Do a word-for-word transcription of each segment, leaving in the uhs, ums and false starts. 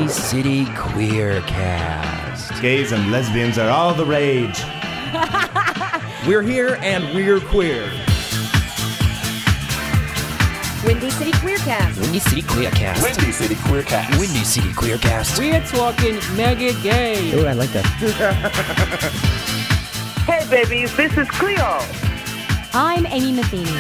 Windy City Queercast. Gays and lesbians are all the rage. We're here and we're queer. Windy City Queercast. Windy City Queercast. Windy City Queercast. Windy City Queercast. We're talking mega gay. Oh, I like that. Hey, babies, this is Cleo. I'm Amy Matheny.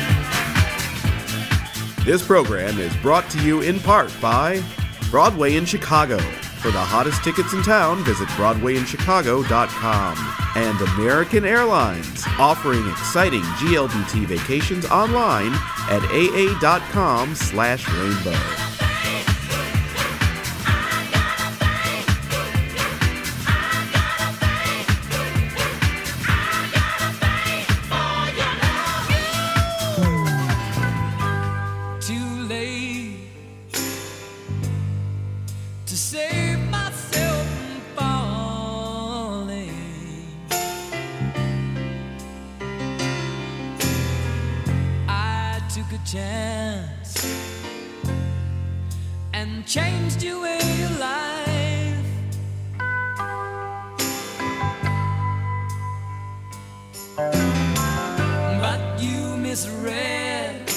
This program is brought to you in part by Broadway in Chicago. For the hottest tickets in town, visit broadway in chicago dot com. And American Airlines, offering exciting G L B T vacations online at aa.com slash rainbow. Changed your way of life. But you misread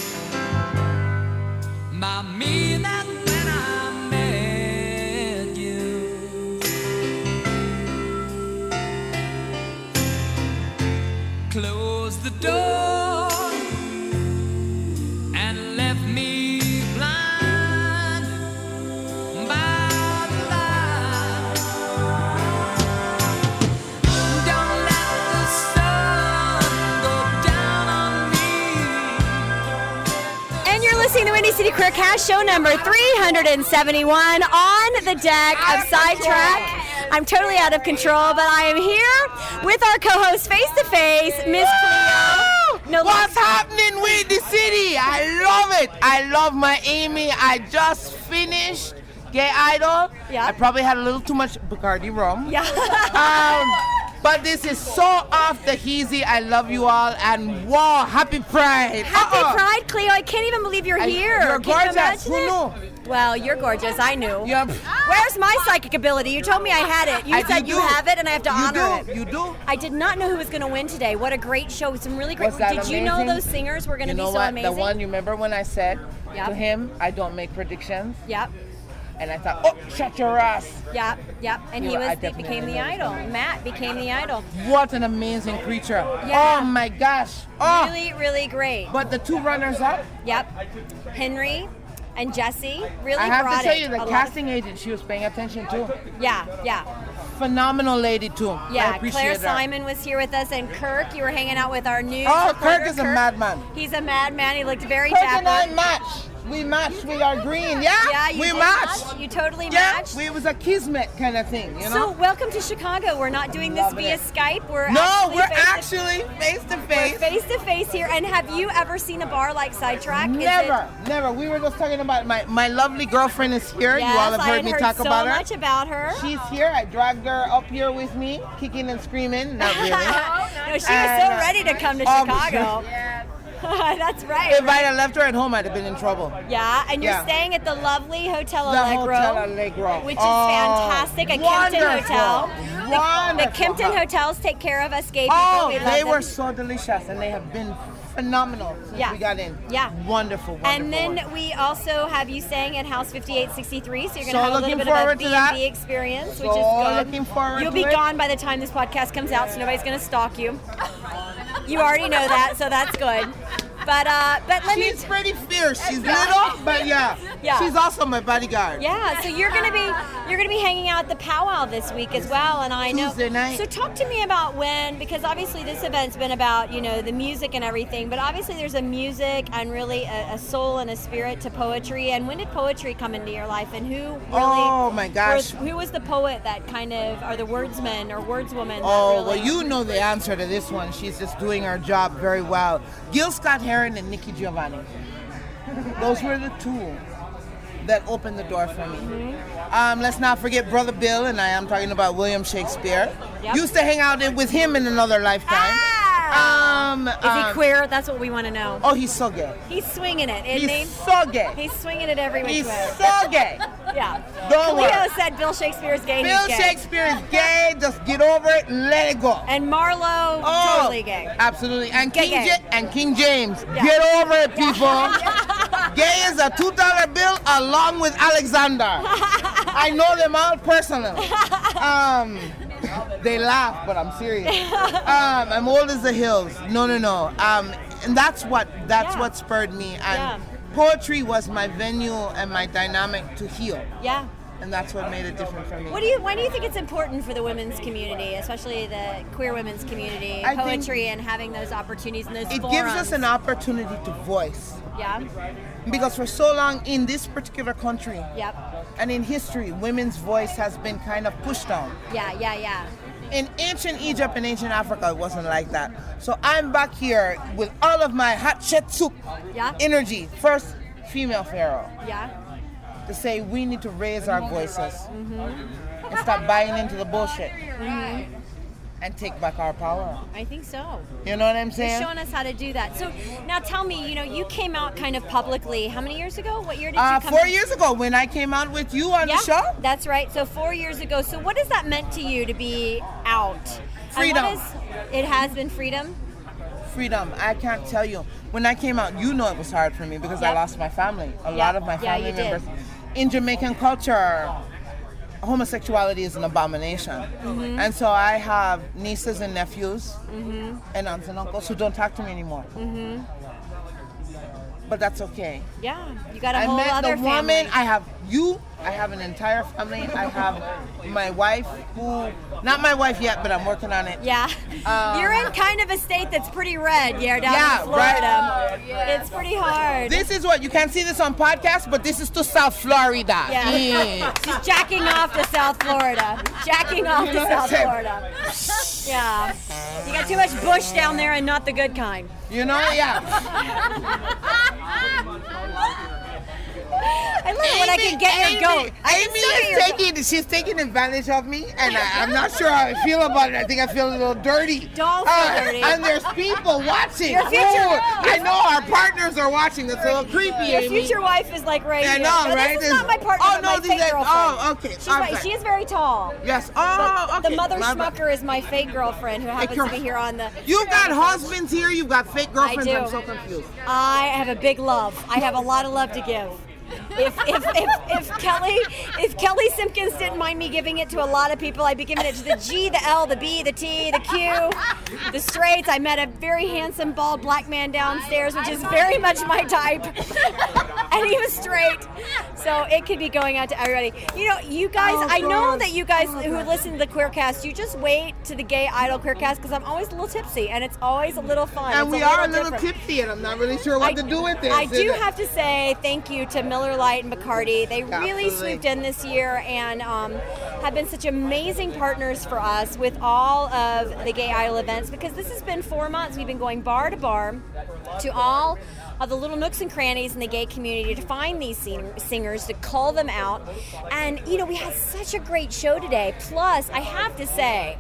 my meaning when I met you. Close the door and left me listening to Windy City Queercast, show number three hundred seventy-one on the deck of Sidetrack. I'm totally out of control, but I am here with our co-host face to face, Miss Cleo. No, What's happening, Windy City? I love it. I love my Amy. I just finished Gay Idol. Yeah. I probably had a little too much Bacardi rum. Yeah. um, But this is so off the heezy. I love you all, and wow, happy Pride. Happy uh-uh. Pride, Cleo. I can't even believe you're I, here. You're Can gorgeous. You Who knew? Well, you're gorgeous. I knew. Yep. Where's my psychic ability? You told me I had it. You I said do. you have it, and I have to you honor do. it. You do. I did not know who was going to win today. What a great show. Some really great. Was that Did amazing? You know those singers were going to you be know so what? amazing? The one, you remember when I said yep. to him, I don't make predictions? Yep. And I thought, oh, shut your ass. Yep, yep. And You he were, was I he became the idol. Matt became the idol. What an amazing creature. Yeah. Oh my gosh. Oh. Really, really great. But the two runners up? Yep. Henry and Jesse really I have brought to tell it. you, the casting of... agent, she was paying attention too. Yeah, yeah. Phenomenal lady too. Yeah, I appreciate Claire her. Simon was here with us, and Kirk, you were hanging out with our new Oh, supporter, Kirk is Kirk. a madman. He's a madman. He looked very Kirk dapper. and I match. We matched with our green. Yeah, yeah you we did matched. Match. You totally yeah, matched. We, it was a kismet kind of thing, you know? So welcome to Chicago. We're not doing this Loving via it. Skype. We're no, actually we're face actually face to face. We're face to face here. And have you ever seen a bar like Sidetrack? Never, never. We were just talking about my my lovely girlfriend is here. Yes, you all have heard I had me heard talk so about her. much about her. She's here. I dragged her up here with me, kicking and screaming. Not really. No, she was And, so uh, ready to come to oh, Chicago. Yeah. That's right. If right? I had left her at home, I'd have been in trouble. Yeah, and you're Yeah. staying at the lovely Hotel The Allegro, Hotel Allegro. which is Oh, fantastic. A wonderful. Kempton Hotel. Wonderful. The, the Kempton hotels take care of us gay people. Oh, we love they them. were so delicious, and they have been phenomenal since Yeah. we got in. Yeah. Wonderful, wonderful. And then wonderful. we also have you staying at House fifty-eight sixty-three, so you're going to So have a little looking bit of a forward B to and that. B experience, which So is good. looking forward You'll to be it. gone by the time this podcast comes out, so nobody's going to stalk you. You already know that, so that's good. But uh, but let She's me. pretty fierce. She's little, but yeah. Yeah. She's also my bodyguard. Yeah, so you're gonna be you're gonna be hanging out at the powwow this week as well, and I know. Tuesday night. So talk to me about when, because obviously this event's been about you know the music and everything, but obviously there's a music and really a, a soul and a spirit to poetry. And when did poetry come into your life, and who really? Oh my gosh. Was, who was the poet that kind of, or the wordsman or wordswoman? Oh, that really, well, you know the answer to this one. She's just doing her job very well. Gil Scott-Heron and Nikki Giovanni. Those were the two that opened the door for me. Mm-hmm. Um, let's not forget Brother Bill, and I am talking about William Shakespeare. Yep. Used to hang out with him in another lifetime. Ah, Um, Is he um, queer? That's what we want to know. Oh, he's so gay. He's swinging it, isn't He's he? so gay. He's swinging it every which He's way. so gay. Yeah. Don't Leo worry. said Bill Shakespeare's gay. Bill he's gay. Shakespeare is gay. Just get over it and let it go. And Marlo, Oh, totally gay. Absolutely. And Gay, King gay. Ja- and King James. Yeah. Get over it, people. Gay is a two dollar bill along with Alexander. I know them all personally. Um, they laugh, but I'm serious. Um, I'm old as the hills. No, no, no. Um, and that's what that's Yeah. what spurred me. And Yeah. poetry was my venue and my dynamic to heal. Yeah. And that's what made it different for me. What do you? Why do you think it's important for the women's community, especially the queer women's community, I think poetry and having those opportunities and those It forums? gives us an opportunity to voice. Yeah. Because for so long in this particular country Yep. and in history, women's voice has been kind of pushed down. Yeah. Yeah. Yeah. In ancient Egypt and ancient Africa, it wasn't like that. So I'm back here with all of my Hatshepsut Yeah. energy. First female pharaoh. Yeah. To say we need to raise our voices Mm-hmm. and stop buying into the bullshit Mm-hmm. and take back our power. I think so. You know what I'm You're saying? showing us how to do that. So now tell me, you know, you came out kind of publicly. How many years ago? What year did you Uh, come four out? years ago when I came out with you on Yeah, the show. that's right. So four years ago. So what has that meant to you to be out? And Freedom. what is, it has been freedom? Freedom. I can't tell you. When I came out, you know it was hard for me because I Yep. lost my family. A Yep. lot of my Yeah, family you did. members. In Jamaican culture, homosexuality is an abomination. Mm-hmm. And so I have nieces and nephews Mm-hmm. and aunts and uncles who don't talk to me anymore. Mm-hmm. But that's okay. Yeah, you got a I whole met other the woman. family. I have you. I have an entire family. I have my wife who, not my wife yet, but I'm working on it. Yeah, Um, you're in kind of a state that's pretty red. Yeah, down Yeah, in Florida. It's pretty hard. This is what you can't see this on podcast, but this is to South Florida. Yeah. Yeah. She's jacking off to South Florida. Jacking off You to know what I'm South saying? Florida. Yeah. You got too much bush down there and not the good kind. You know, yeah. I love it when I can get Amy, your goat. I can Amy still get is your goat. taking, she's taking advantage of me, and I, I'm not sure how I feel about it. I think I feel a little dirty. Don't feel Uh, dirty. And there's people watching. Your future- Ooh, I know our partners are watching. That's a little creepy, Your Amy. future wife is like right Yeah, I here. know, no, right? This is not my partner, Oh, but no, my these fake are- girlfriend. oh, okay. She's I'm my, sorry. she is very tall. Yes. But Oh, okay. the mother My bad. schmucker is my fake girlfriend who happens girl- to be here on the. You've got husbands here. You've got fake girlfriends. do. I'm so confused. I have a big love. I have a lot of love to give. If if, if if Kelly if Kelly Simpkins didn't mind me giving it to a lot of people, I'd be giving it to the G, the L, the B, the T, the Q, the straights. I met a very handsome bald black man downstairs, which is very much my type, and he was straight. So it could be going out to everybody. You know, you guys. Oh, I know God. that you guys who listen to the Queercast, you just wait to the Gay Idol Queercast because I'm always a little tipsy and it's always a little fun. And It's we are a little different. tipsy, and I'm not really sure what I, to do with this. I do Is it- have to say thank you to Miller Lite and Bacardi. They really Absolutely. swooped in this year and um, have been such amazing partners for us with all of the Gay Idol events because this has been four months. We've been going bar to bar to all of the little nooks and crannies in the gay community to find these sing- singers, to call them out. And, you know, we had such a great show today. Plus, I have to say,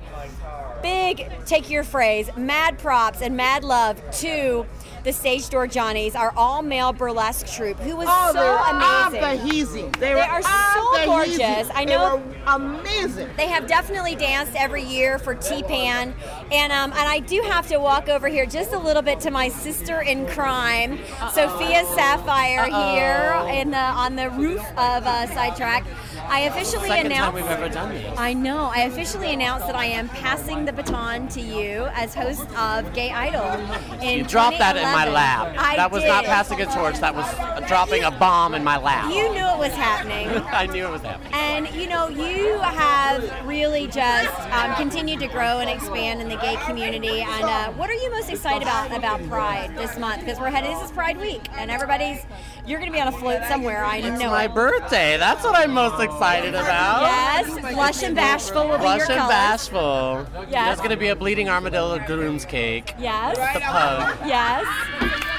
big, take your phrase, mad props and mad love to the Stage Door Johnnies, our all-male burlesque troupe, who was Oh, so they were amazing. amazing. They, They were are so amazing. gorgeous. I know- They were amazing. They have definitely danced every year for T-Pan, and um, and I do have to walk over here just a little bit to my sister in crime, Sophia Sapphire, here in the, on the roof of uh, Sidetrack. I officially Second announced. time we've ever done this. I know. I officially announced that I am passing the baton to you as host of Gay Idol. In You dropped that in my twenty eleven. lap. I that was not did. passing a torch. That was dropping a bomb in my lap. You knew it was happening. I knew it was happening. And you know, you have really just um, continued to grow and expand in the gay community. And uh, what are you most excited about about Pride this month? Because we're headed. This is Pride Week, and everybody's. You're going to be on a float somewhere. I It's know my it. birthday. That's what I'm most excited about. Yes, Blush and Bashful will be Blush your and colors. Bashful. Yes. There's going to be a bleeding armadillo groom's cake. Yes. The pug. Yes.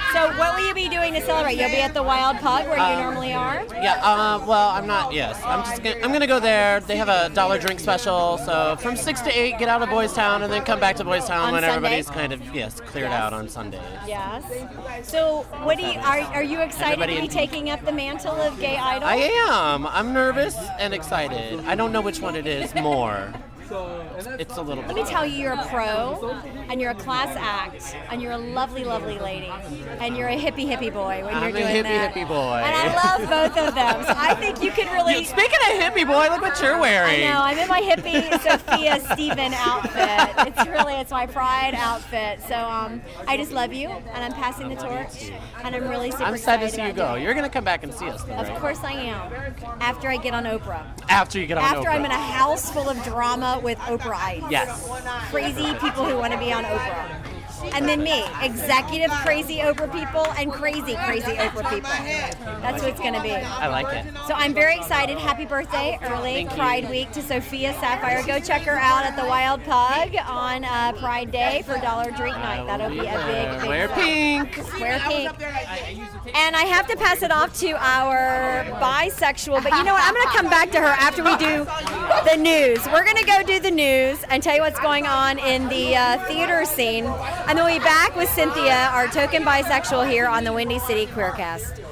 So what will you be doing to celebrate? You'll be at the Wild Pug where you Um, normally are? Yeah, uh, well, I'm not, yes. I'm just gonna, I'm gonna go there. They have a dollar drink special, so from six to eight, get out of Boys Town, and then come back to Boys Town On when Sunday? everybody's kind of, yes, cleared Yes. out on Sundays. Yes. So what do you, are, are you excited Everybody to be in- taking up the mantle of gay idol? I am. I'm nervous and excited. I don't know which one it is more. It's a little bit. Let me tell you, you're a pro, and you're a class act, and you're a lovely, lovely lady, and you're a hippie, hippie boy when I'm you're a doing hippie, that. hippie boy. And I love both of them, so I think you could really... Yeah, speaking of hippie boy, look what you're wearing. I know, I'm in my hippie Sophia Stephen outfit. It's really, it's my pride outfit. So um, I just love you, and I'm passing the torch, and I'm really super I'm excited excited to see you about go. doing it. You're going to come back and see us, though, Of right? course I am. After I get on Oprah. After you get on After Oprah. I'm in a house full of drama with Oprahites. Yes. Crazy people who want to be on Oprah. And then me, executive crazy Oprah people and crazy, crazy Oprah people. That's what it's going to be. I like it. So I'm very excited. Happy birthday early, Thank you. Pride Week to Sophia Sapphire. Go check her out at the Wild Pug on uh, Pride Day for Dollar Drink Night. That'll be a big, big Wear fun. pink. Wear pink. And I have to pass it off to our bisexual, but you know what? I'm going to come back to her after we do the news. We're going to go do the news and tell you what's going on in the uh, theater scene. And then we'll be back with Cynthia, our token bisexual, here on the Windy City Queercast.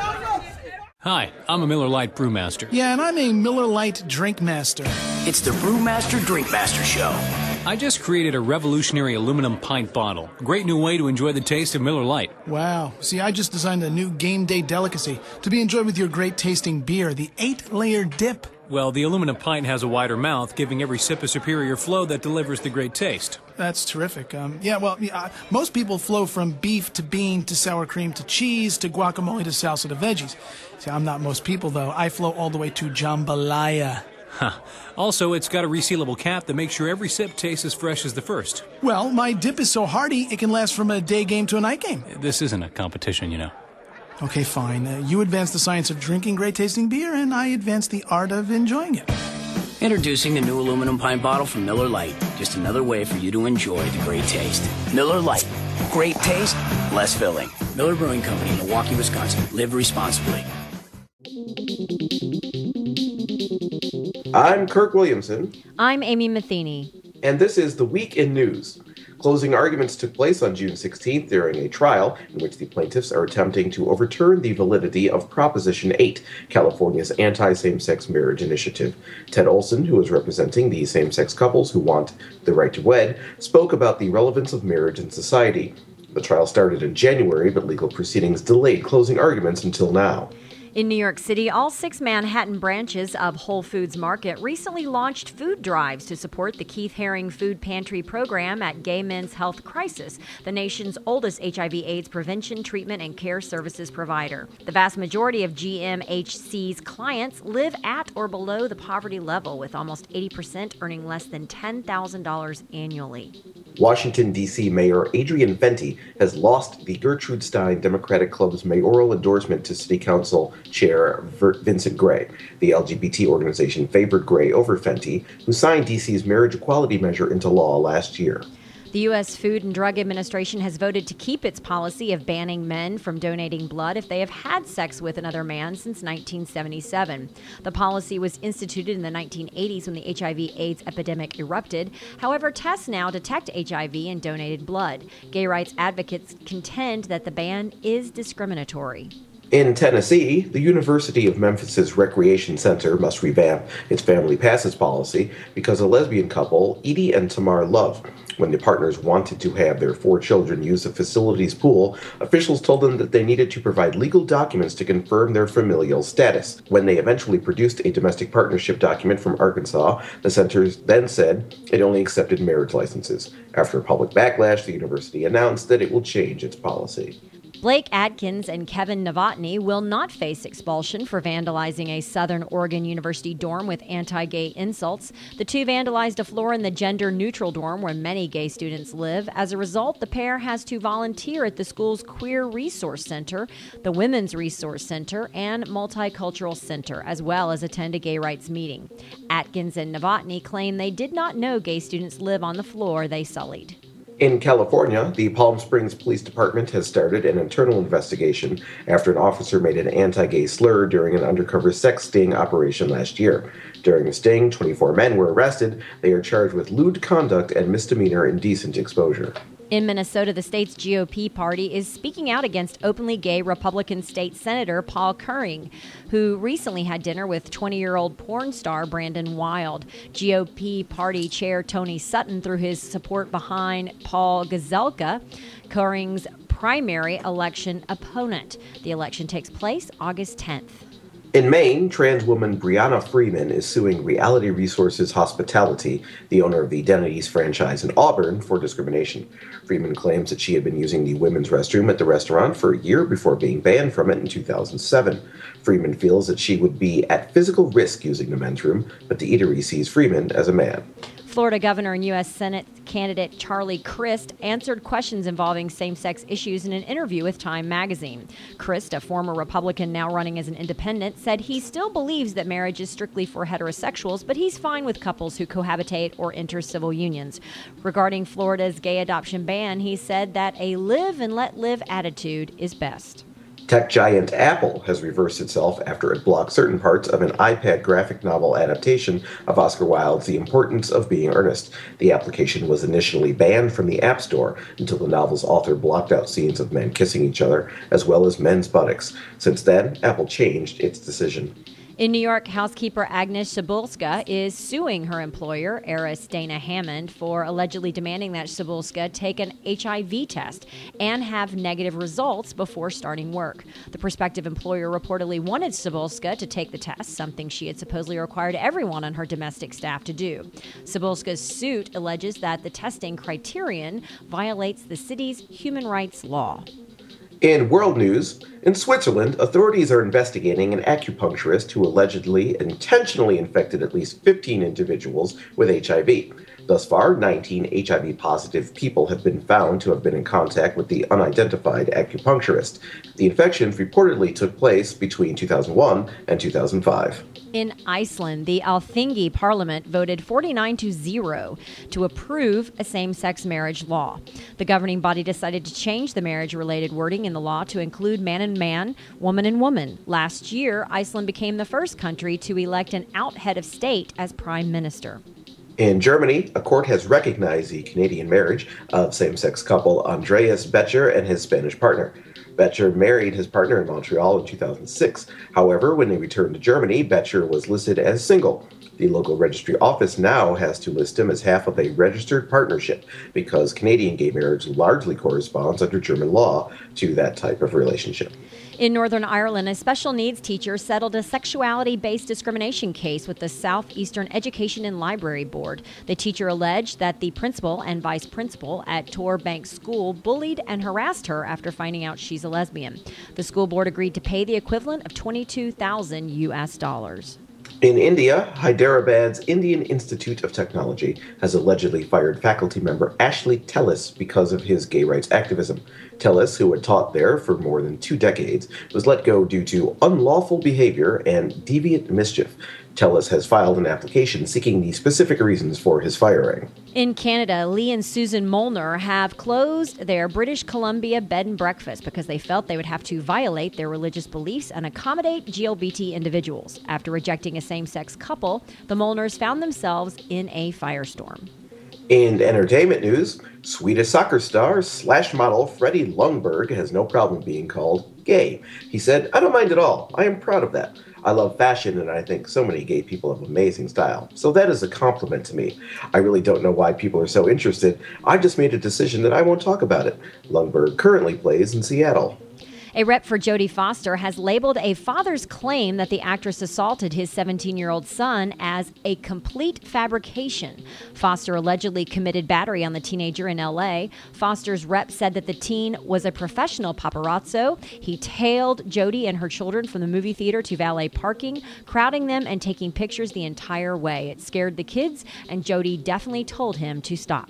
Hi, I'm a Miller Lite Brewmaster. Yeah, and I'm a Miller Lite Drink Master. It's the Brewmaster Drink Master Show. I just created a revolutionary aluminum pint bottle. A great new way to enjoy the taste of Miller Lite. Wow. See, I just designed a new game day delicacy to be enjoyed with your great tasting beer, the eight-layer dip. Well, the aluminum pint has a wider mouth, giving every sip a superior flow that delivers the great taste. That's terrific. Um, yeah, well, yeah, uh, most people flow from beef to bean to sour cream to cheese to guacamole to salsa to veggies. See, I'm not most people, though. I flow all the way to jambalaya. Huh. Also, it's got a resealable cap that makes sure every sip tastes as fresh as the first. Well, my dip is so hearty, it can last from a day game to a night game. This isn't a competition, you know. Okay, fine. Uh, you advance the science of drinking great tasting beer, and I advance the art of enjoying it. Introducing the new aluminum pint bottle from Miller Lite. Just another way for you to enjoy the great taste. Miller Lite. Great taste, less filling. Miller Brewing Company, Milwaukee, Wisconsin. Live responsibly. I'm Kirk Williamson. I'm Amy Matheny. And this is The Week in News. Closing arguments took place on June sixteenth during a trial in which the plaintiffs are attempting to overturn the validity of Proposition eight, California's anti-same-sex marriage initiative. Ted Olson, who is representing the same-sex couples who want the right to wed, spoke about the relevance of marriage in society. The trial started in January, but legal proceedings delayed closing arguments until now. In New York City, all six Manhattan branches of Whole Foods Market recently launched food drives to support the Keith Haring Food Pantry program at Gay Men's Health Crisis, the nation's oldest H I V AIDS prevention, treatment, and care services provider. The vast majority of G M H C's clients live at or below the poverty level, with almost eighty percent earning less than ten thousand dollars annually. Washington, D C Mayor Adrian Fenty has lost the Gertrude Stein Democratic Club's mayoral endorsement to City Council Chair Vincent Gray. The L G B T organization favored Gray over Fenty, who signed D C's marriage equality measure into law last year. The U S Food and Drug Administration has voted to keep its policy of banning men from donating blood if they have had sex with another man since nineteen seventy-seven. The policy was instituted in the nineteen eighties when the H I V AIDS epidemic erupted. However, tests now detect H I V in donated blood. Gay rights advocates contend that the ban is discriminatory. In Tennessee, the University of Memphis's Recreation Center must revamp its family passes policy because a lesbian couple, Edie and Tamar Love, when the partners wanted to have their four children use the facility's pool, officials told them that they needed to provide legal documents to confirm their familial status. When they eventually produced a domestic partnership document from Arkansas, the center then said it only accepted marriage licenses. After a public backlash, the university announced that it will change its policy. Blake Adkins and Kevin Novotny will not face expulsion for vandalizing a Southern Oregon University dorm with anti-gay insults. The two vandalized a floor in the gender-neutral dorm where many gay students live. As a result, the pair has to volunteer at the school's Queer Resource Center, the Women's Resource Center, and Multicultural Center, as well as attend a gay rights meeting. Atkins and Novotny claim they did not know gay students live on the floor they sullied. In California, the Palm Springs Police Department has started an internal investigation after an officer made an anti-gay slur during an undercover sex sting operation last year. During the sting, twenty-four men were arrested. They are charged with lewd conduct and misdemeanor indecent exposure. In Minnesota, the state's G O P party is speaking out against openly gay Republican State Senator Paul Curring, who recently had dinner with twenty-year-old porn star Brandon Wild. G O P party chair Tony Sutton threw his support behind Paul Gazelka, Curring's primary election opponent. The election takes place August tenth. In Maine, trans woman Brianna Freeman is suing Reality Resources Hospitality, the owner of the Denny's franchise in Auburn, for discrimination. Freeman claims that she had been using the women's restroom at the restaurant for a year before being banned from it in two thousand seven. Freeman feels that she would be at physical risk using the men's room, but the eatery sees Freeman as a man. Florida Governor and U S Senate candidate Charlie Crist answered questions involving same-sex issues in an interview with Time magazine. Crist, a former Republican now running as an independent, said he still believes that marriage is strictly for heterosexuals, but he's fine with couples who cohabitate or enter civil unions. Regarding Florida's gay adoption ban, he said that a live and let live attitude is best. Tech giant Apple has reversed itself after it blocked certain parts of an iPad graphic novel adaptation of Oscar Wilde's The Importance of Being Earnest. The application was initially banned from the App Store until the novel's author blocked out scenes of men kissing each other, as well as men's buttocks. Since then, Apple changed its decision. In New York, housekeeper Agnes Cebulska is suing her employer, heiress Dana Hammond, for allegedly demanding that Cebulska take an H I V test and have negative results before starting work. The prospective employer reportedly wanted Cebulska to take the test, something she had supposedly required everyone on her domestic staff to do. Cebulska's suit alleges that the testing criterion violates the city's human rights law. In world news, in Switzerland, authorities are investigating an acupuncturist who allegedly intentionally infected at least fifteen individuals with H I V. Thus far, nineteen H I V-positive people have been found to have been in contact with the unidentified acupuncturist. The infections reportedly took place between two thousand one and two thousand five. In Iceland, the Alþingi parliament voted forty-nine to zero to approve a same-sex marriage law. The governing body decided to change the marriage-related wording in the law to include man and man, woman and woman. Last year, Iceland became the first country to elect an out head of state as prime minister. In Germany, a court has recognized the Canadian marriage of same-sex couple Andreas Becher and his Spanish partner. Becher married his partner in Montreal in two thousand six. However, when they returned to Germany, Becher was listed as single. The local registry office now has to list him as half of a registered partnership because Canadian gay marriage largely corresponds under German law to that type of relationship. In Northern Ireland, a special needs teacher settled a sexuality-based discrimination case with the Southeastern Education and Library Board. The teacher alleged that the principal and vice principal at Tor Bank School bullied and harassed her after finding out she's a lesbian. The school board agreed to pay the equivalent of twenty-two thousand U S dollars. In India, Hyderabad's Indian Institute of Technology has allegedly fired faculty member Ashley Tellis because of his gay rights activism. Tellis, who had taught there for more than two decades, was let go due to unlawful behavior and deviant mischief. Tellis has filed an application seeking the specific reasons for his firing. In Canada, Lee and Susan Molnar have closed their British Columbia bed and breakfast because they felt they would have to violate their religious beliefs and accommodate G L B T individuals. After rejecting a same-sex couple, the Molnars found themselves in a firestorm. In entertainment news, Swedish soccer star slash model Freddie Ljungberg has no problem being called gay. He said, "I don't mind at all. I am proud of that. I love fashion, and I think so many gay people have amazing style. So that is a compliment to me. I really don't know why people are so interested. I just made a decision that I won't talk about it." Ljungberg currently plays in Seattle. A rep for Jodie Foster has labeled a father's claim that the actress assaulted his seventeen-year-old son as a complete fabrication. Foster allegedly committed battery on the teenager in L A. Foster's rep said that the teen was a professional paparazzo. He tailed Jodie and her children from the movie theater to valet parking, crowding them and taking pictures the entire way. It scared the kids, and Jodie definitely told him to stop.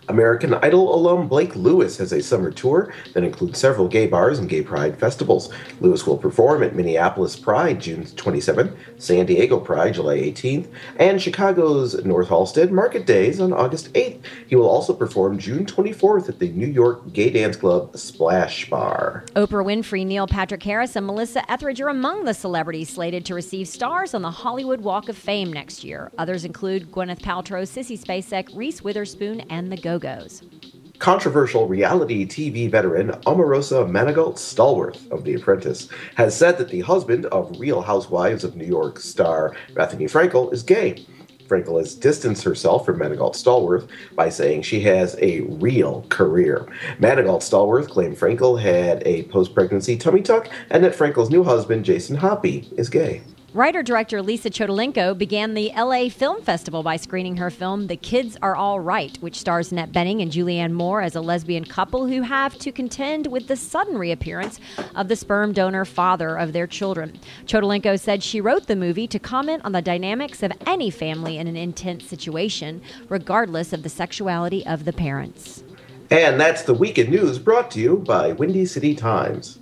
American Idol alum Blake Lewis has a summer tour that includes several gay bars and gay pride festivals. Lewis will perform at Minneapolis Pride June twenty-seventh, San Diego Pride July eighteenth, and Chicago's North Halsted Market Days on August eighth. He will also perform June twenty-fourth at the New York gay dance club Splash Bar. Oprah Winfrey, Neil Patrick Harris, and Melissa Etheridge are among the celebrities slated to receive stars on the Hollywood Walk of Fame next year. Others include Gwyneth Paltrow, Sissy Spacek, Reese Witherspoon, and the Go-Go's. Controversial reality T V veteran Omarosa Manigault-Stallworth of The Apprentice has said that the husband of Real Housewives of New York star Bethany Frankel is gay. Frankel has distanced herself from Manigault-Stallworth by saying she has a real career. Manigault-Stallworth claimed Frankel had a post-pregnancy tummy tuck and that Frankel's new husband, Jason Hoppy, is gay. Writer-director Lisa Chodolenko began the L A Film Festival by screening her film The Kids Are All Right, which stars Annette Bening and Julianne Moore as a lesbian couple who have to contend with the sudden reappearance of the sperm donor father of their children. Chodolenko said she wrote the movie to comment on the dynamics of any family in an intense situation, regardless of the sexuality of the parents. And that's the Week in News brought to you by Windy City Times.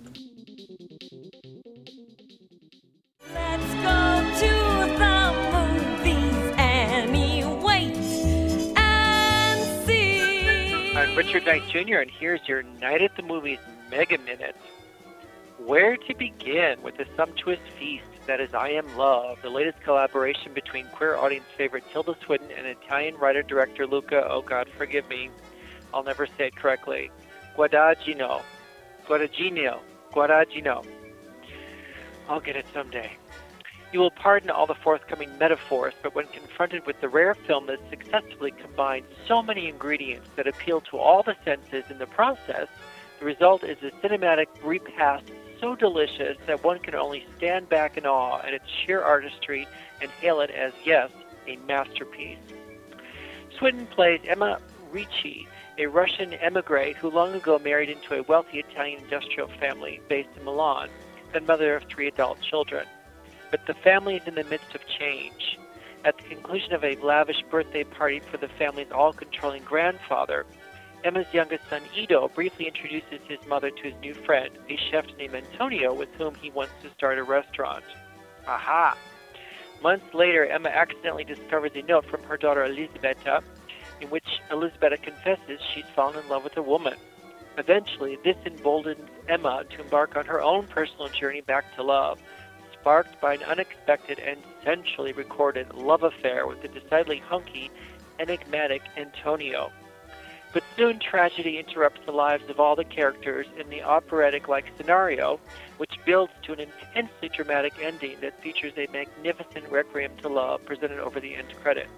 Richard Knight Junior, and here's your Night at the Movies Mega Minute. Where to begin with the sumptuous feast that is I Am Love, the latest collaboration between queer audience favorite Tilda Swinton and Italian writer-director Luca, oh God, forgive me, I'll never say it correctly, Guadagnino, Guadagnino, Guadagnino. I'll get it someday. You will pardon all the forthcoming metaphors, but when confronted with the rare film that successfully combines so many ingredients that appeal to all the senses in the process, the result is a cinematic repast so delicious that one can only stand back in awe at its sheer artistry and hail it as, yes, a masterpiece. Swinton plays Emma Ricci, a Russian emigre who long ago married into a wealthy Italian industrial family based in Milan, and mother of three adult children. But the family is in the midst of change. At the conclusion of a lavish birthday party for the family's all-controlling grandfather, Emma's youngest son, Ido, briefly introduces his mother to his new friend, a chef named Antonio, with whom he wants to start a restaurant. Aha! Months later, Emma accidentally discovers a note from her daughter, Elisabetta, in which Elisabetta confesses she's fallen in love with a woman. Eventually, this emboldens Emma to embark on her own personal journey back to love, sparked by an unexpected and sensually recorded love affair with the decidedly hunky, enigmatic Antonio. But soon tragedy interrupts the lives of all the characters in the operatic-like scenario, which builds to an intensely dramatic ending that features a magnificent requiem to love presented over the end credits.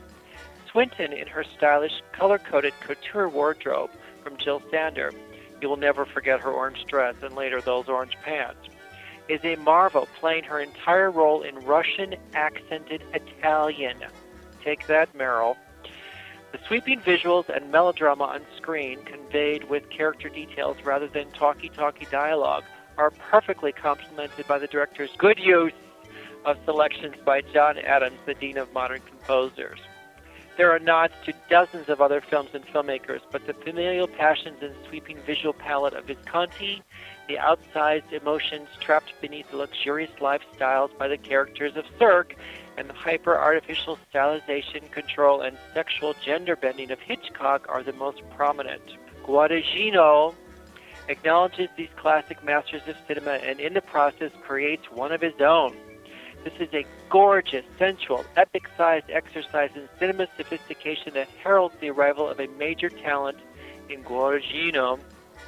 Swinton, in her stylish, color-coded couture wardrobe from Jill Sander, you will never forget her orange dress and later those orange pants, is a marvel, playing her entire role in Russian-accented Italian. Take that, Meryl. The sweeping visuals and melodrama on screen, conveyed with character details rather than talky-talky dialogue, are perfectly complemented by the director's good use of selections by John Adams, the Dean of Modern Composers. There are nods to dozens of other films and filmmakers, but the familial passions and sweeping visual palette of Visconti, the outsized emotions trapped beneath the luxurious lifestyles by the characters of Cirque, and the hyper-artificial stylization, control, and sexual gender-bending of Hitchcock are the most prominent. Guadagnino acknowledges these classic masters of cinema and in the process creates one of his own. This is a gorgeous, sensual, epic-sized exercise in cinema sophistication that heralds the arrival of a major talent in Guadagnino,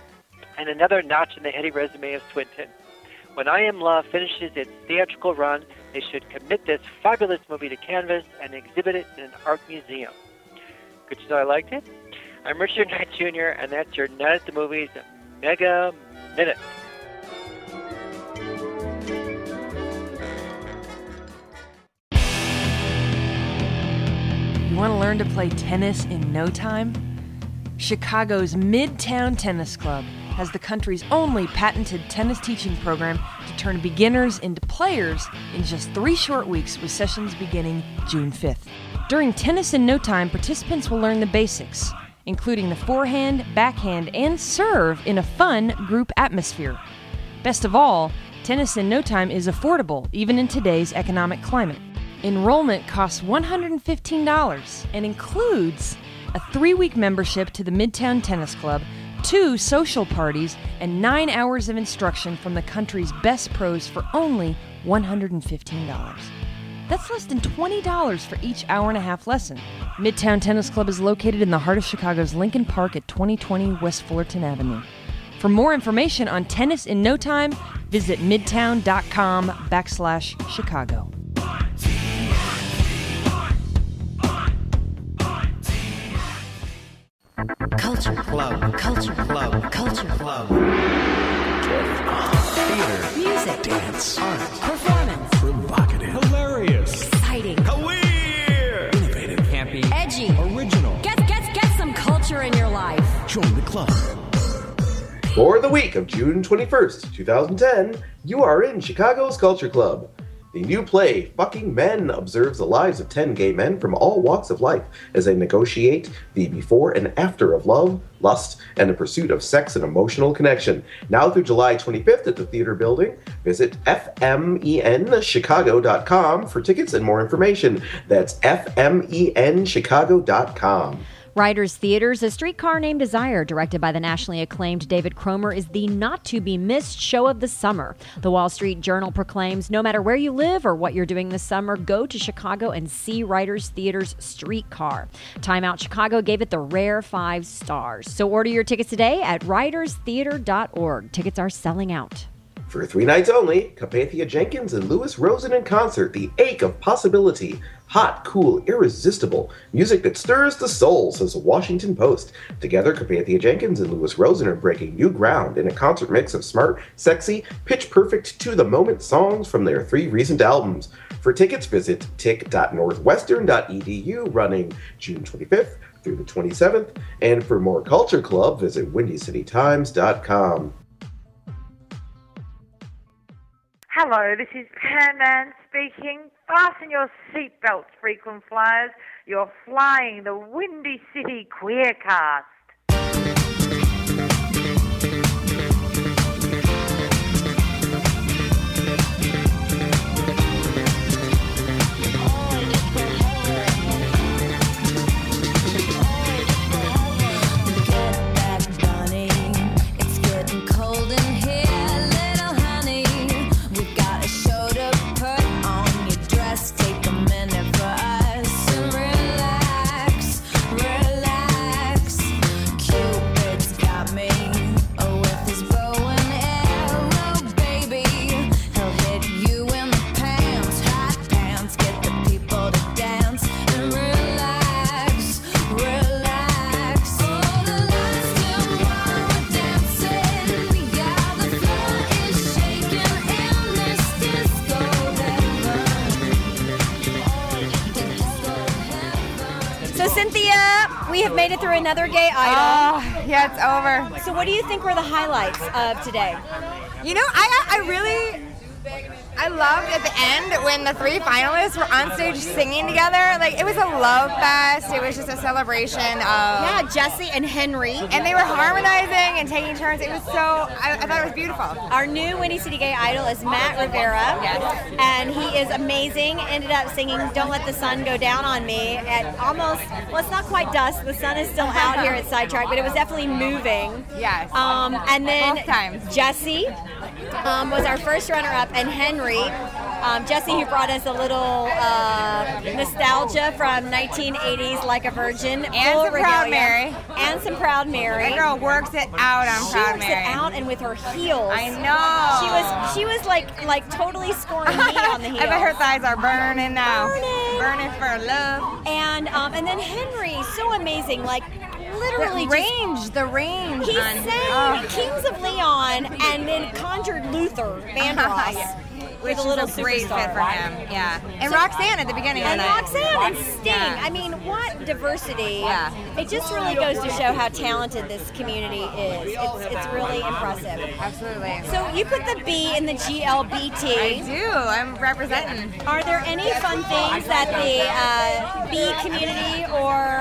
and another notch in the heady resume of Swinton. When I Am Love finishes its theatrical run, they should commit this fabulous movie to canvas and exhibit it in an art museum. Good to know I liked it? I'm Richard Knight Junior, and that's your Night at the Movies Mega Minute. You want to learn to play tennis in no time? Chicago's Midtown Tennis Club has the country's only patented tennis teaching program to turn beginners into players in just three short weeks, with sessions beginning June fifth. During Tennis in No Time, participants will learn the basics: including the forehand, backhand, and serve in a fun group atmosphere. Best of all, Tennis in No Time is affordable, even in today's economic climate. Enrollment costs one hundred fifteen dollars and includes a three-week membership to the Midtown Tennis Club, two social parties, and nine hours of instruction from the country's best pros for only one hundred fifteen dollars. That's less than twenty dollars for each hour and a half lesson. Midtown Tennis Club is located in the heart of Chicago's Lincoln Park at twenty twenty West Fullerton Avenue. For more information on Tennis in No Time, visit midtown.com backslash Chicago. Culture Club. Culture Club. Culture Club. Theater. Music. Dance. Art. Performance. Provocative. Hilarious. Exciting. Weird. Innovative. Campy. Edgy. Original. Get, get, get some culture in your life. Join the club. For the week of June twenty-first, twenty ten, you are in Chicago's Culture Club. The new play, Fucking Men, observes the lives of ten gay men from all walks of life as they negotiate the before and after of love, lust, and the pursuit of sex and emotional connection. Now through July twenty-fifth at the Theater Building. Visit f m e n chicago dot com for tickets and more information. That's f m e n chicago dot com. Writers Theaters, A Streetcar Named Desire, directed by the nationally acclaimed David Cromer, is the not-to-be-missed show of the summer. The Wall Street Journal proclaims, no matter where you live or what you're doing this summer, go to Chicago and see Writers Theaters' Streetcar. Time Out Chicago gave it the rare five stars. So order your tickets today at writers theater dot org. Tickets are selling out. For three nights only, Carpathia Jenkins and Louis Rosen in concert, The Ache of Possibility. Hot, cool, irresistible. Music that stirs the soul, says the Washington Post. Together, Carpathia Jenkins and Louis Rosen are breaking new ground in a concert mix of smart, sexy, pitch-perfect, to-the-moment songs from their three recent albums. For tickets, visit tic dot northwestern dot e d u, running June twenty-fifth through the twenty-seventh. And for more Culture Club, visit windy city times dot com. Hello, this is Pan Man speaking. Fasten your seatbelts, frequent flyers. You're flying the Windy City Queercast. We have made it through another gay idol. Oh, yeah, it's over. So what do you think were the highlights of today? You know, I I really, I loved at the end when the three finalists were on stage singing together. Like, it was a love fest. It was just a celebration of... Yeah, Jesse and Henry. And they were harmonizing and taking turns. It was so, I, I thought it was beautiful. Our new Windy City Gay Idol is Matt Rivera. Yes. And he is amazing. Ended up singing Don't Let the Sun Go Down on Me at almost, well, it's not quite dusk. The sun is still out here at Sidetrack, but it was definitely moving. Yes. Um, and then Both times. Jesse um, was our first runner-up, and Henry. Um, Jesse, who brought us a little uh, nostalgia from nineteen eighties, Like a Virgin. And some Proud Mary. And some Proud Mary. That girl works it out on she Proud works Mary. it out, and with her heels. I know. She was she was like like totally scoring me on the heels. I bet her thighs are burning now. Burning. Burning for love. And um, and then Henry, so amazing, like literally the range, just, the range. He on, sang oh. Kings of Leon and then conjured Luther Vandross. Yeah. Which is a little a great superstar. fit for him. Yeah. And so, Roxanne at the beginning and of the night. Roxanne and Sting. Yeah. I mean, what diversity. Yeah. It just really goes to show how talented this community is. It's, it's really impressive. Absolutely. So you put the B in the G L B T. I do. I'm representing. Are there any fun things that the uh, B community or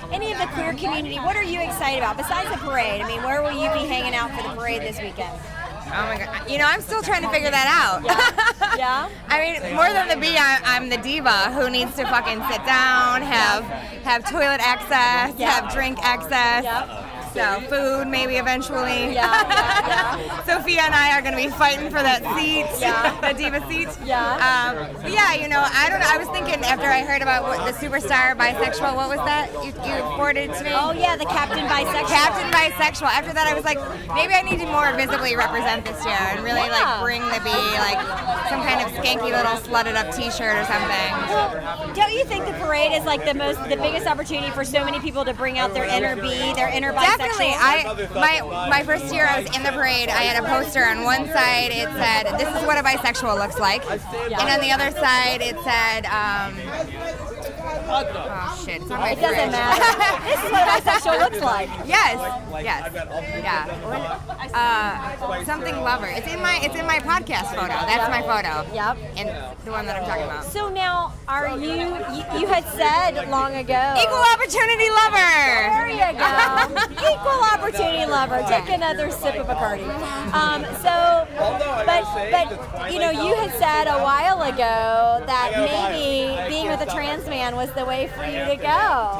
any of the queer community, what are you excited about besides the parade? I mean, where will you be hanging out for the parade this weekend? Oh my God! You know, I'm still trying to figure that out. Yeah. Yeah. I mean, more than the bee, I, I'm the diva who needs to fucking sit down, have have toilet access, Yeah. have drink access. Yep. So food maybe eventually. Yeah, yeah, yeah. Sophia and I are going to be fighting for that seat, Yeah. the diva seat. Yeah. Um, but yeah, you know, I don't know. I was thinking after I heard about what the superstar bisexual, what was that? You, you forwarded to me? Oh yeah, the Captain Bisexual. Captain Bisexual. After that, I was like, maybe I need to more visibly represent this year and really Yeah. like bring the bee, like some kind of skanky little slutted up T-shirt or something. Well, don't you think the parade is like the most, the biggest opportunity for so many people to bring out their inner bee, their inner bisexual? Definitely. I my my first year I was in the parade. I had a poster on one side. It said, "This is what a bisexual looks like," and on the other side it said, um, "Oh shit, it's on my It doesn't fridge." matter. This is what a bisexual looks like. Yes, yes, yeah. Uh, something lover. It's in my it's in my podcast photo. That's my photo. Yep. And the one that I'm talking about. So now, are you, you, you had said long ago. Equal opportunity lover. There you go. Equal opportunity lover. Take another sip of Bacardi. Um, so, but, but, you know, you had said a while ago that maybe being with a trans man was the way for you to go.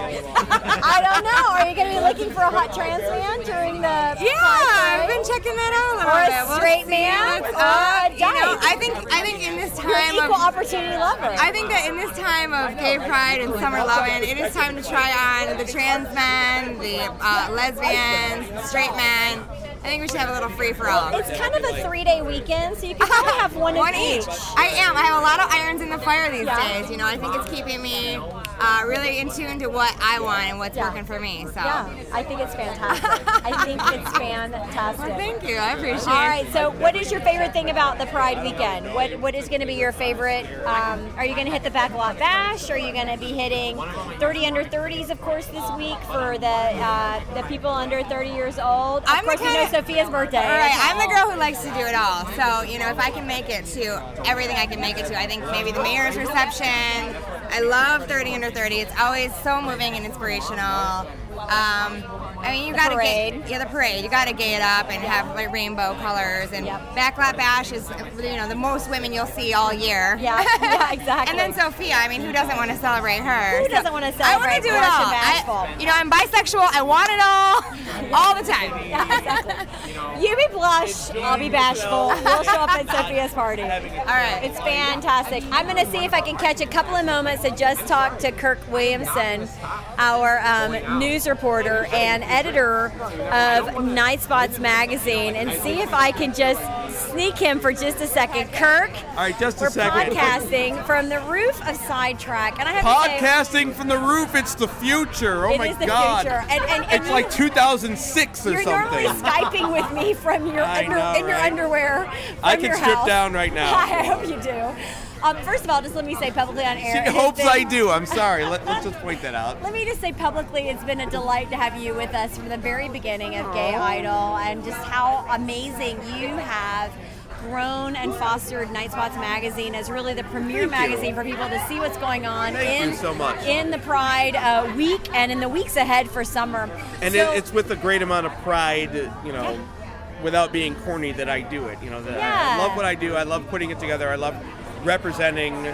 I don't know. Are you going to be looking for a hot trans man during the Yeah, I've been checking that out a little Or a bit. We'll straight see. man? Let's, Or uh, a you know, dyke? I think I think in this You're an time equal of opportunity lover. I think that in this time of gay pride and summer loving, it is time to try on the trans men, the uh, lesbians, the straight men. I think we should have a little free for all. It's kind of a three-day weekend, so you can kind of have one, One of each. each. I am. I have a lot of irons in the fire these Yeah. days. You know, I think it's keeping me uh, really in tune to what I want and what's working for me. So. Yeah, I think it's fantastic. I think it's fantastic. Well, thank you. I appreciate it. All right, so what is your favorite thing about the Pride weekend? What What is going to be your favorite? Um, are you going to hit the Backlot Bash? Are you going to be hitting thirty under thirties, of course, this week for the uh, the people under thirty years old? Of I'm the course, we know kinda- Sophia's birthday. All right, I'm the girl who likes to do it all. So, you know, if I can make it to everything I can make it to, I think maybe the mayor's reception. I love thirty under thirty. It's always so moving and inspirational. Um, I mean, you The gotta parade. get yeah the parade. You gotta gay it up and have like rainbow colors. And Backlot Bash is you know the most women you'll see all year. Yeah, yeah, exactly. And then Sophia. I mean, who doesn't want to celebrate her? Who doesn't want to I want celebrate to do it Blush all. and Bashful? I, you know, I'm bisexual. I want it all, all the time. Yeah, exactly. You be blush, I'll be bashful. We'll show up at Sophia's party. All right. It's fantastic. I'm going to see if I can catch a couple of moments to just talk to Kirk Williamson, our um, news reporter and editor of Night Spots magazine, and see if I can just sneak him for just a second. Kirk, All right, just a we're second. podcasting from the roof of Sidetrack, and I have to say, Podcasting from the roof, it's the future. Oh It my is the God. future. And- and- and it's you- like two thousand six or you're something. normally Skyping with me from your I under, know, in your right? underwear. From I can your strip house. down right now. I hope you do. Um, first of all, just let me say publicly on air. She it has hopes been- I do. I'm sorry. Let, let's just point that out. Let me just say publicly, it's been a delight to have you with us from the very beginning of Gay Idol, and just how amazing you have grown and fostered Night Spots magazine as really the premier Thank you. magazine for people to see what's going on Thank in you so much. in the Pride uh, week and in the weeks ahead for summer. And So- it, it's with a great amount of pride, you know, without being corny that I do it. You know, that I, I Yeah. love what I do. I love putting it together. I love representing,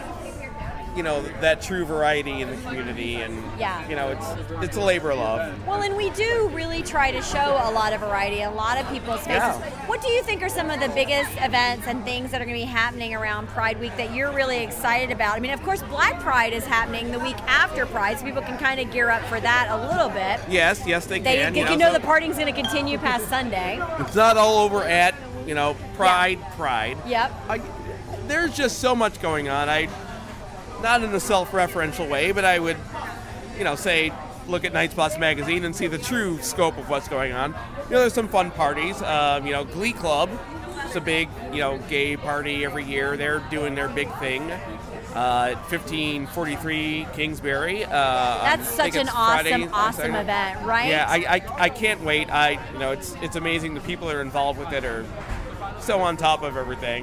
you know, that true variety in the community. And, Yeah. you know, it's it's a labor of love. Well, and we do really try to show a lot of variety, a lot of people's faces. Yeah. What do you think are some of the biggest events and things that are going to be happening around Pride Week that you're really excited about? I mean, of course, Black Pride is happening the week after Pride, so people can kind of gear up for that a little bit. Yes, yes, they, They, can. you know, know so the party's going to continue past Sunday. it's not all over at, you know, Pride, Pride. Yep. I, there's just so much going on. I, not in a self-referential way, but I would, you know, say, look at Night Spots magazine and see the true scope of what's going on. You know, there's some fun parties. Um, you know, Glee Club, it's a big, you know, gay party every year. They're doing their big thing. Uh, at fifteen forty-three Kingsbury. Uh, That's I such think an it's awesome, Friday, awesome Saturday. event, right? Yeah, I, I, I can't wait. I, you know, it's it's amazing. The people that are involved with it are so on top of everything.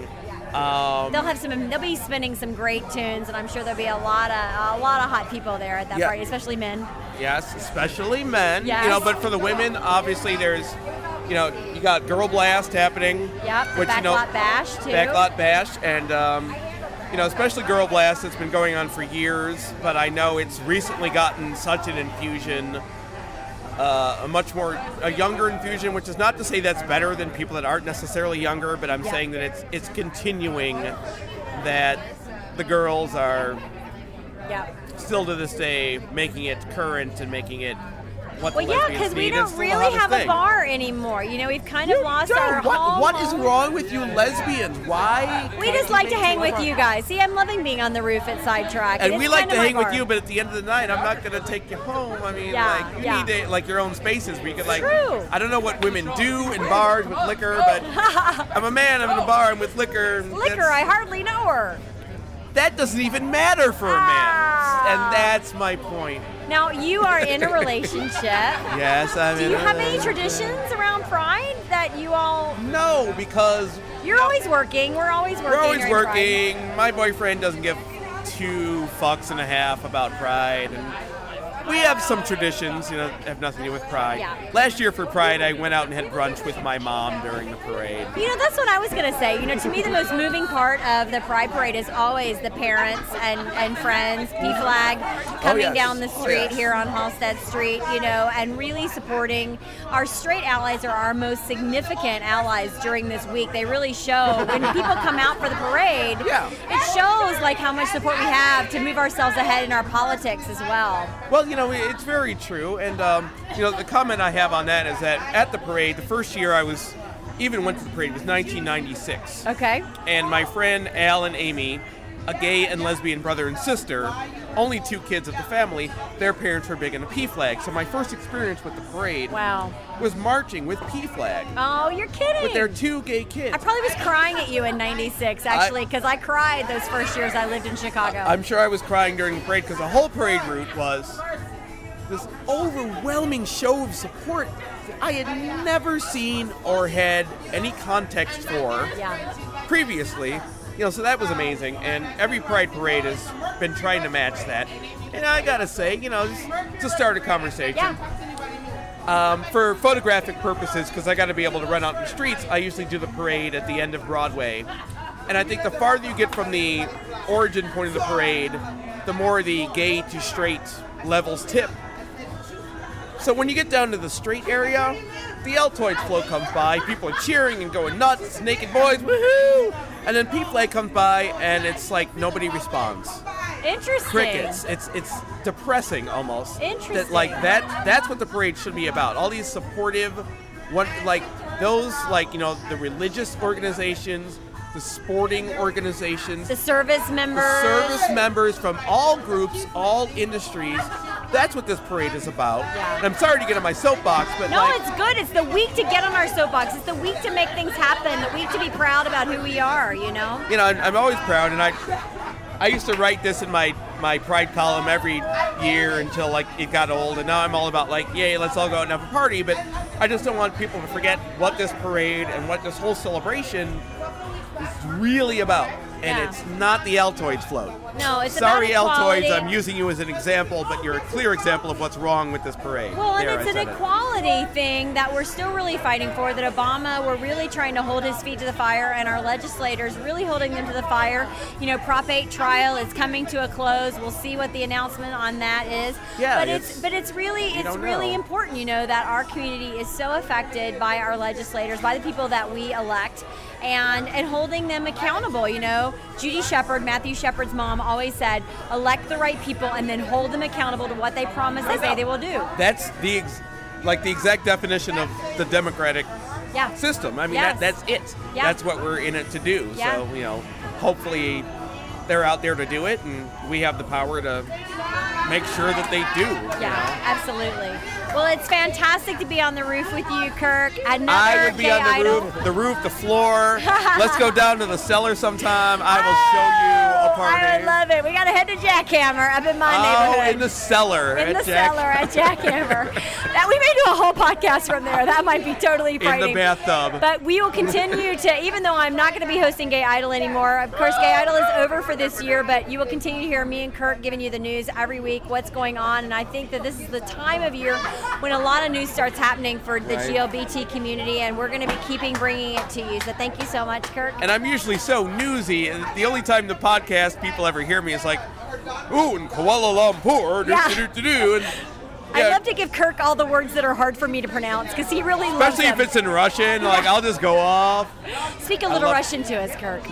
Um, they'll have some. They'll be spinning some great tunes, and I'm sure there'll be a lot of a lot of hot people there at that Yeah. party, especially men. Yes, especially men. Yes. You know, but for the women, obviously there's, you know, you got Girl Blast happening. Yep, the which, you know, Backlot Bash too. Backlot Bash, and um, you know, especially Girl Blast, it's been going on for years, but I know it's recently gotten such an infusion, uh, a much more a younger infusion, which is not to say that's better than people that aren't necessarily younger, but I'm Yeah. saying that it's it's continuing that the girls are Yeah. still to this day making it current and making it what Well, the yeah, lesbians because we need. It's don't still the really hottest have thing. a bar anymore. You know, we've kind of lost our what, whole. what is wrong with you lesbians? Why? We can't just you like to make hang it with fun? you guys. See, I'm loving being on the roof at Sidetrack. And it's we like kind to of my hang with bar. you, but at the end of the night, I'm not going to take you home. I mean, Yeah, like, you yeah. need to, like your own spaces where you could, like, True. I don't know what women do in bars with liquor, but I'm a man, I'm in a bar, I'm with liquor. Liquor, That's- I hardly know her. That doesn't even matter for a man. And that's my point. Now, you are in a relationship. Yes, I'm Do in you a have any relationship. traditions around Pride that you all... No, because You're always working. We're always working. we're always during Pride. working. My boyfriend doesn't give two fucks and a half about Pride, and we have some traditions, you know, that have nothing to do with Pride. Yeah. Last year for Pride, I went out and had brunch with my mom during the parade. You know, that's what I was going to say. You know, to me, the most moving part of the Pride Parade is always the parents and, and friends, P-Flag, coming yes. down the Oh, street yes. here on Halstead Street, you know, and really supporting our straight allies are our most significant allies during this week. They really show, when people come out for the parade, Yeah. it shows, like, how much support we have to move ourselves ahead in our politics as well. Well, you know, it's very true, and um, you know, the comment I have on that is that at the parade, the first year I was, even went to the parade was nineteen ninety-six. Okay. And my friend Al and Amy, a gay and lesbian brother and sister, only two kids of the family, their parents were big into P-Flag. So my first experience with the parade Wow. was marching with P-Flag. Oh, you're kidding. With their two gay kids. I probably was crying at you in ninety-six, actually, because I, I cried those first years I lived in Chicago. I'm sure I was crying during the parade because the whole parade route was this overwhelming show of support that I had never seen or had any context for Yeah. previously. You know, so that was amazing, and every Pride parade has been trying to match that. And I gotta say, you know, just to start a conversation, um, for photographic purposes, because I gotta be able to run out in the streets, I usually do the parade at the end of Broadway. And I think the farther you get from the origin point of the parade, the more the gay to straight levels tip. So when you get down to the straight area, the Altoids float comes by, people are cheering and going nuts, naked boys, woohoo! And then P-Flag comes by, and it's like nobody responds. Interesting. Crickets. It's it's depressing almost. Interesting. That like that that's what the parade should be about. All these supportive, what like those like you know the religious organizations, the sporting organizations, The service members. the service members from all groups, all industries. That's what this parade is about. Yeah. And I'm sorry to get on my soapbox, but No, like, it's good. It's the week to get on our soapbox. It's the week to make things happen. The week to be proud about who we are, you know? you know, I'm, I'm always proud, and I, I used to write this in my my Pride column every year until like it got old, and now I'm all about like, yay, let's all go out and have a party. But I just don't want people to forget what this parade and what this whole celebration is really about. And Yeah. it's not the Altoids float. No, it's Sorry, about equality. Altoids, I'm using you as an example, but you're a clear example of what's wrong with this parade. Well, and There, it's I an said it. equality thing that we're still really fighting for, that Obama, we're really trying to hold his feet to the fire, and our legislators really holding them to the fire. You know, Prop eight trial is coming to a close. We'll see what the announcement on that is. Yeah, but it's, it's- but it's really you it's don't really know. important, you know, that our community is so affected by our legislators, by the people that we elect, and and holding them accountable. You know, Judy Shepard, Matthew Shepard's mom, always said, elect the right people and then hold them accountable to what they promise they say they will do. That's the ex- like the exact definition of the Democratic Yeah. system. I mean, Yes. that, that's it. Yeah. That's what we're in it to do. Yeah. So, you know, hopefully they're out there to do it, and we have the power to make sure that they do. Yeah, absolutely. Well, it's fantastic to be on the roof with you, Kirk. Another I would be gay on the idol. roof, the roof, the floor. Let's go down to the cellar sometime. I will show you a I love it. We got to head to Jackhammer up in my Oh, neighborhood. in the cellar. In at the Jack- cellar at Jackhammer. That we may do a whole podcast from there. That might be totally In frightening. the bathtub. But we will continue to, even though I'm not going to be hosting Gay Idol anymore. Of course, Gay Idol is over for this year, but you will continue to hear me and Kirk giving you the news every week, what's going on. And I think that this is the time of year when a lot of news starts happening for the Right. G L B T community, and we're going to be keeping bringing it to you. So thank you so much, Kirk. And I'm usually so newsy, and the only time the podcast people ever hear me is like, ooh, in Kuala Lumpur, Yeah. do-do-do-do, and I yeah, love to give Kirk all the words that are hard for me to pronounce because he really loves especially if them. it's in Russian, like I'll just go off. Speak a I little love- Russian to us, Kirk.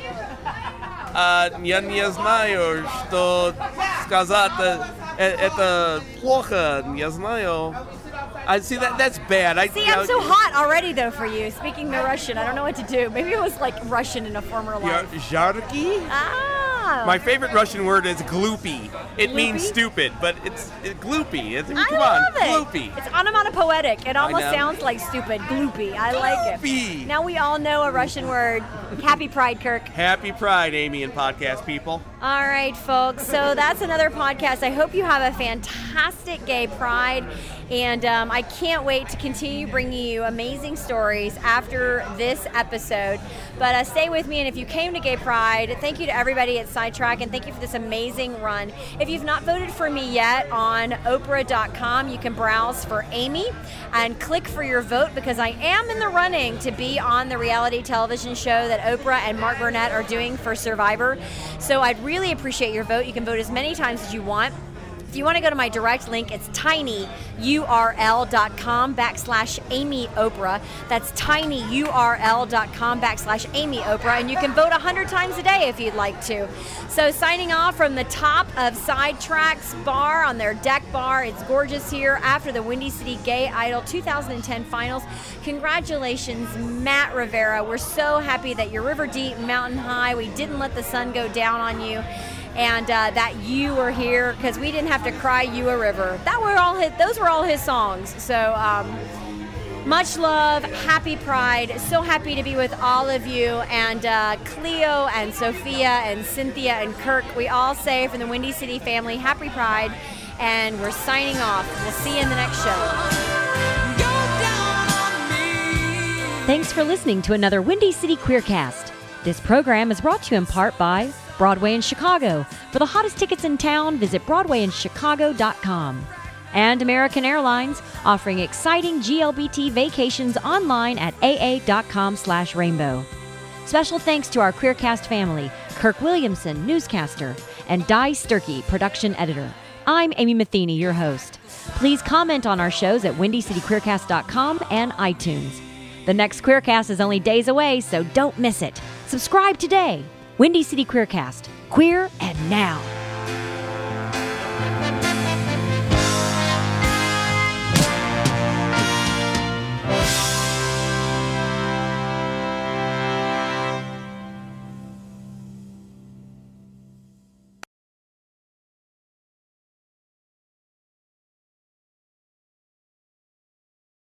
А, я не знаю, что сказать. Э- Это плохо, не знаю. I see that that's bad. I, See, you I'm know, so hot already, though, for you. Speaking the Russian, I don't know what to do. Maybe it was like Russian in a former life. Jarki? Ah. My favorite Russian word is gloopy. It means Gloopy? stupid, but it's it, gloopy. It's, I come love on, it. gloopy. It's onomatopoetic. It almost know. sounds like stupid. Gloopy. I like Gloopy. it. Now we all know a Russian word. Happy Pride, Kirk. Happy Pride, Amy and podcast people. All right, folks. So that's another podcast. I hope you have a fantastic Gay Pride. And um, I can't wait to continue bringing you amazing stories after this episode. But uh, stay with me. And if you came to Gay Pride, thank you to everybody at Sidetrack. And thank you for this amazing run. If you've not voted for me yet on Oprah dot com, you can browse for Amy and click for your vote because I am in the running to be on the reality television show that Oprah and Mark Burnett are doing for Survivor. So I'd really appreciate your vote. You can vote as many times as you want. If you want to go to my direct link, it's tinyurl.com backslash Amy Oprah. That's tinyurl.com backslash Amy Oprah. And you can vote one hundred times a day if you'd like to. So signing off from the top of Sidetrack's bar on their deck bar. It's gorgeous here after the Windy City Gay Idol two thousand ten finals. Congratulations, Matt Rivera. We're so happy that you're river deep, mountain high. We didn't let the sun go down on you. And uh, that you were here because we didn't have to cry you a river. That were all his, those were all his songs. So um, much love, happy Pride. So happy to be with all of you. And uh, Cleo and Sophia and Cynthia and Kirk, we all say from the Windy City family, happy Pride. And we're signing off. We'll see you in the next show. Thanks for listening to another Windy City Queercast. This program is brought to you in part by Broadway in Chicago. For the hottest tickets in town, visit broadway in chicago dot com. And American Airlines, offering exciting G L B T vacations online at A A dot com slash rainbow. Special thanks to our Queercast family, Kirk Williamson, newscaster, and Di Sturkey, production editor. I'm Amy Matheny, your host. Please comment on our shows at windy city queercast dot com and iTunes. The next Queercast is only days away, so don't miss it. Subscribe today. Windy City Queercast. Queer and now.